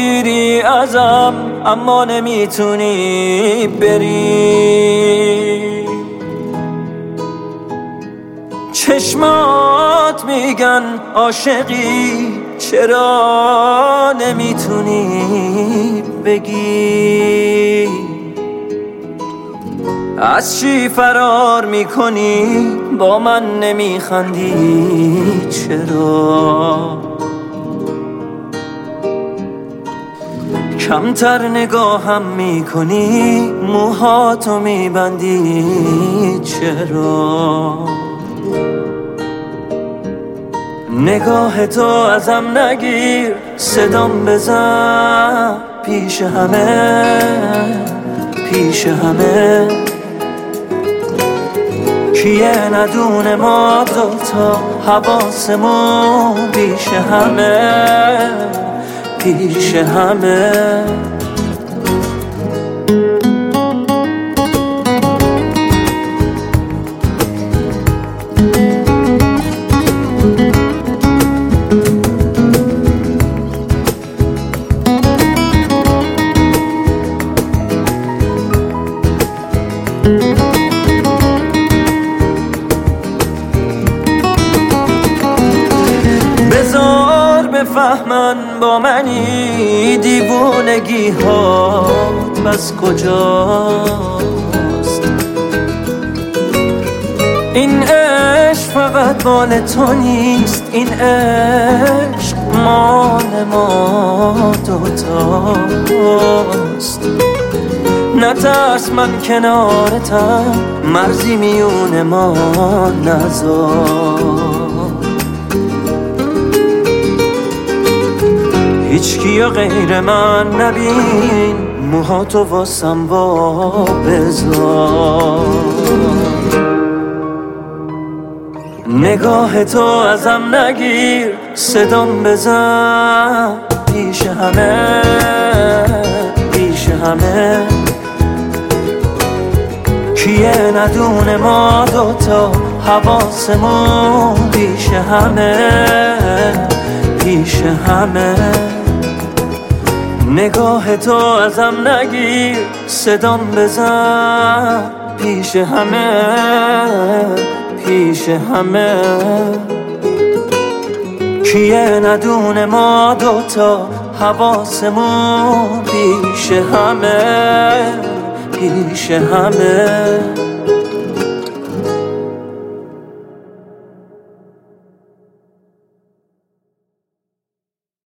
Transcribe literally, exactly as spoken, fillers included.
میگیری ازم اما نمیتونی بری. چشمات میگن عاشقی چرا نمیتونی بگی. از چی فرار میکنی با من نمیخندی چرا. کمتر نگاهم میکنی موهاتو میبندی چرا. نگاه تو ازم نگیر صدام بزن پیش همه پیش همه. کیه ندونه ما دوتا حواسمون پیش همه پیش همه. بذار بفهمن با منی دیوونگی هات بس کجاست. این عشق فقط مال تو نیست، این عشق مال ما دوتاست. نترس من کنارتم مرزی میون ما نذار. هیچ کیو غیر من نبین موهاتو واسم وا بذار. نگاه تو ازم نگیر صدام بزن پیش همه پیش همه. کیه ندونه ما دوتا حواسمون پیش همه پیش همه. نگاه تو ازم نگیر صدام بزن پیش همه پیش همه. کیه ندونه ما دوتا حواسمون پیش همه پیش همه.